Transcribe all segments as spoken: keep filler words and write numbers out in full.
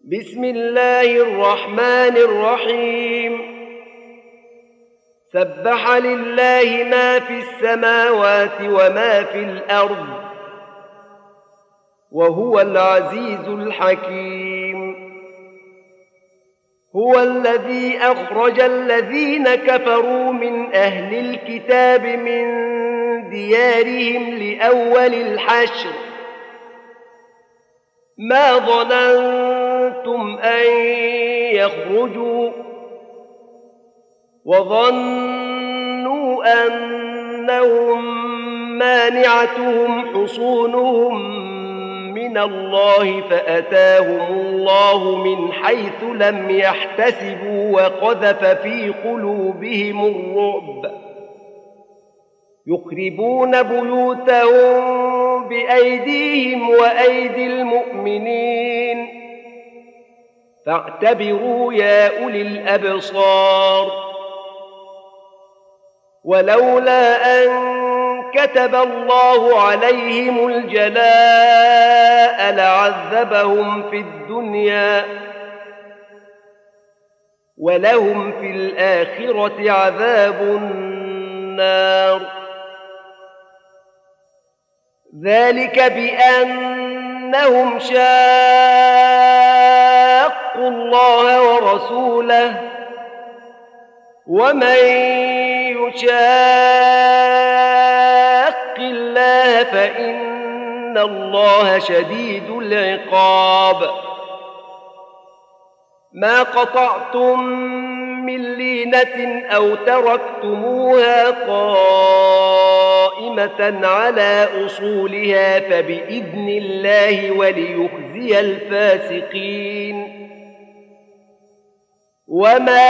بسم الله الرحمن الرحيم سبح لله ما في السماوات وما في الأرض وهو العزيز الحكيم. هو الذي أخرج الذين كفروا من أهل الكتاب من ديارهم لأول الحشر ما ظننتم أن يخرجوا وظنوا أنهم مانعتهم حصونهم من الله فأتاهم الله من حيث لم يحتسبوا وقذف في قلوبهم الرعب يخربون بيوتهم بأيديهم وأيدي المؤمنين فاعتبروا يا أولي الأبصار. ولولا أن كتب الله عليهم الجلاء لعذبهم في الدنيا ولهم في الآخرة عذاب النار. ذلك بأنهم شاقوا الله ورسوله ومن يشاق الله فإن الله شديد العقاب. ما قطعتم من لينة أو تركتموها قائمة على أصولها فبإذن الله وليخزي الفاسقين. وما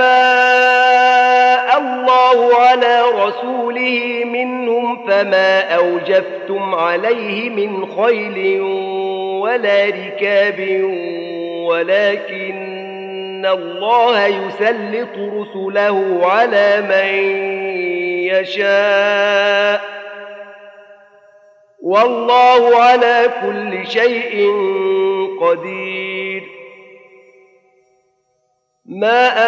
أفاء الله على رسوله منهم فما أوجفتم عليه من خيل ولا ركاب ولكن الله يسلط رسله على من يشاء والله على كل شيء قدير. ما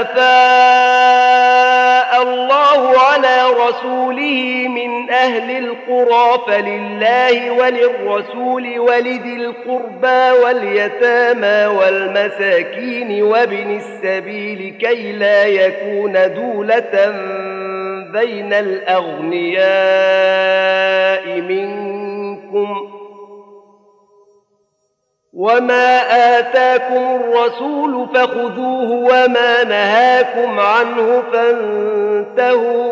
أفاء الله على رسوله من أهل القرى فلله وللرسول ولذي القربى واليتامى والمساكين وابن السبيل كي لا يكون دولة بين الأغنياء منكم. وما آتاكم الرسول فخذوه وما نهاكم عنه فانتهوا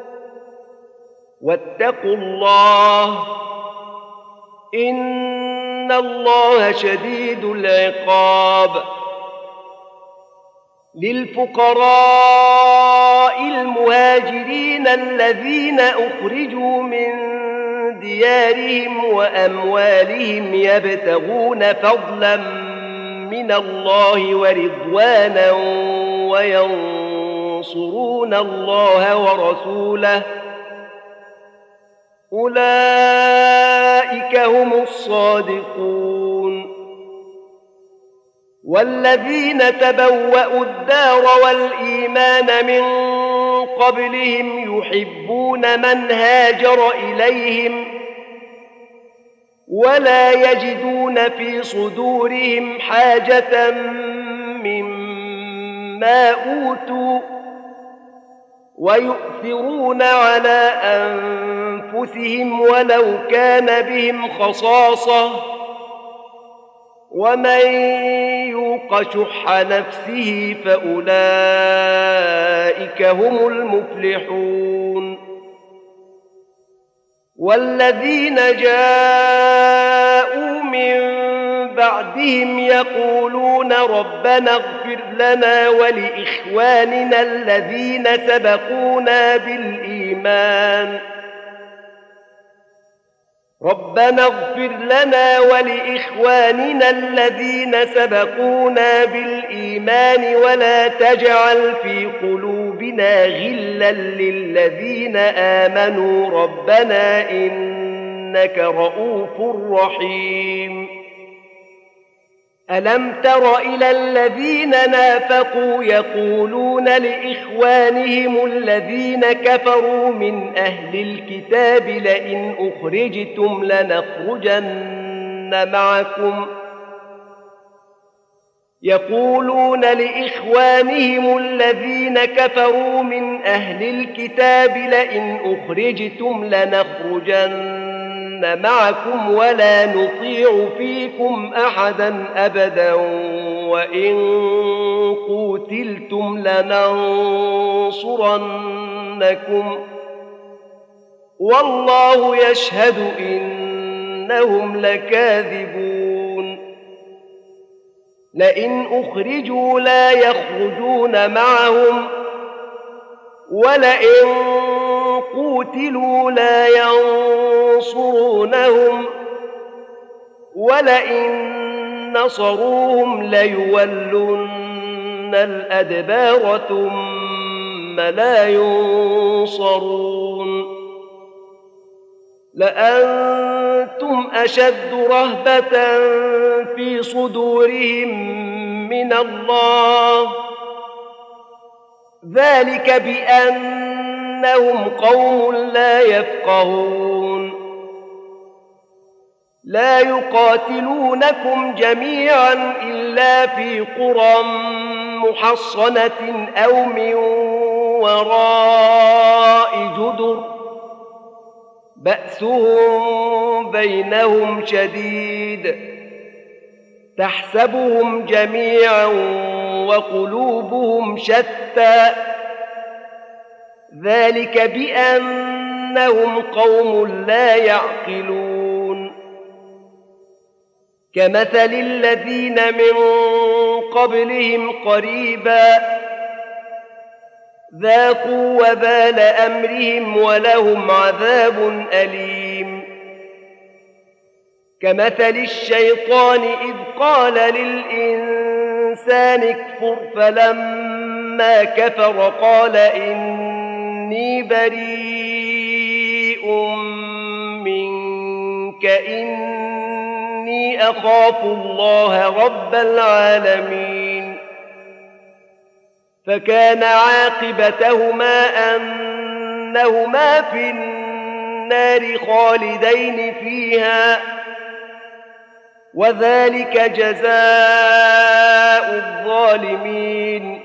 واتقوا الله إن الله شديد العقاب. للفقراء المهاجرين الذين أخرجوا من ديارهم وأموالهم يبتغون فضلا من الله ورضوانا وينصرون الله ورسوله أولئك هم الصادقون. والذين تبوأوا الدار والإيمان من قبلهم يحبون من هاجر إليهم ولا يجدون في صدورهم حاجة مما أوتوا ويؤثرون على أنفسهم ولو كان بهم خصاصة ومن يوق شح نفسه فأولئك هم المفلحون. والذين جاءوا من بعدهم يقولون ربنا اغفر لنا ولإخواننا الذين سبقونا بالإيمان ربنا اغفر لنا ولإخواننا الذين سبقونا بالإيمان ولا تجعل في قلوبنا غلا للذين آمنوا ربنا إنك رؤوف رحيم. ألم تر إلى الذين نافقوا يقولون لإخوانهم الذين كفروا من أهل الكتاب لئن أخرجتم لنخرجن معكم يقولون لإخوانهم الذين كفروا من أهل الكتاب لئن أخرجتم لنخرجن معكم ولا نطيع فيكم أحدا أبدا وإن قوتلتم لننصرنكم والله يشهد إنهم لكاذبون لئن أخرجوا لا يخرجون معهم ولئن قوتلوا لا ينصرونهم ولئن نصروهم ليولن الأدبار ثم لا ينصرون لأنتم أشد رهبة في صدورهم من الله ذلك بأنهم قوم لا يفقهون لا يقاتلونكم جميعا إلا في قرى محصنة أو من وراء جدر بأسهم بينهم شديد تحسبهم جميعا وقلوبهم شتى ذلك بأنهم قوم لا يعقلون كمثل الذين من قبلهم قريبا ذاقوا وبال أمرهم ولهم عذاب أليم كمثل الشيطان إذ قال للإنسان اكفر فلما كفر قال إني بريء منك إني أخاف الله رب العالمين فكان عاقبتهما أنهما في النار خالدين فيها وذلك جزاء الظالمين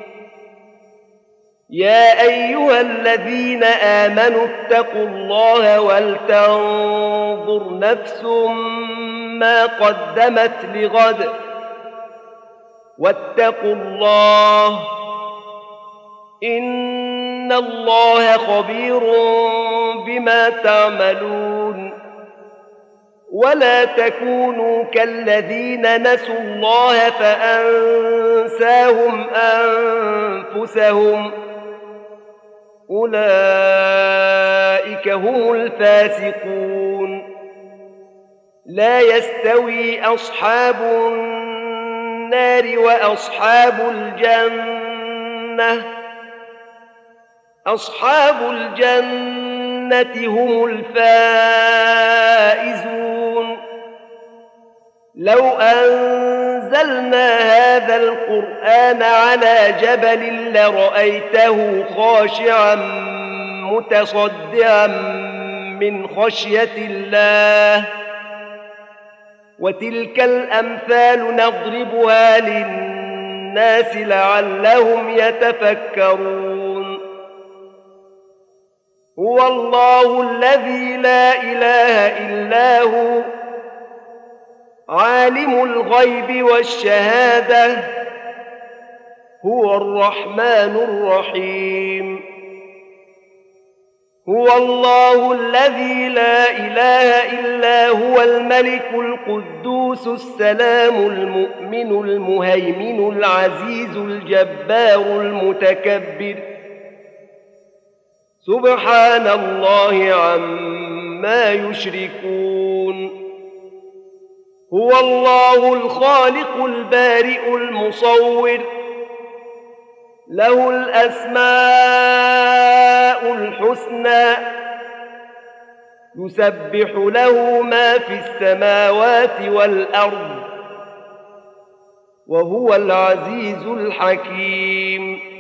يا أيها الذين آمنوا اتقوا الله ولتنظر نفس ما قدمت لغد واتقوا الله إن الله خبير بما تعملون ولا تكونوا كالذين نسوا الله فأنساهم أنفسهم أولئك هم الفاسقون لا يستوي أصحاب النار وأصحاب الجنة أصحاب الجنة هم الفائزون لو أنزلنا هذا القرآن على جبل لرأيته خاشعا متصدعا من خشية الله وتلك الأمثال نضربها للناس لعلهم يتفكرون هو الله الذي لا إله إلا هو عالم الغيب والشهادة هو الرحمن الرحيم هو الله الذي لا إله إلا هو الملك القدوس السلام المؤمن المهيمن العزيز الجبار المتكبر سبحان الله عما يشركون هو الله الخالق البارئ المصور له الأسماء الحسنى يسبح له ما في السماوات والأرض وهو العزيز الحكيم.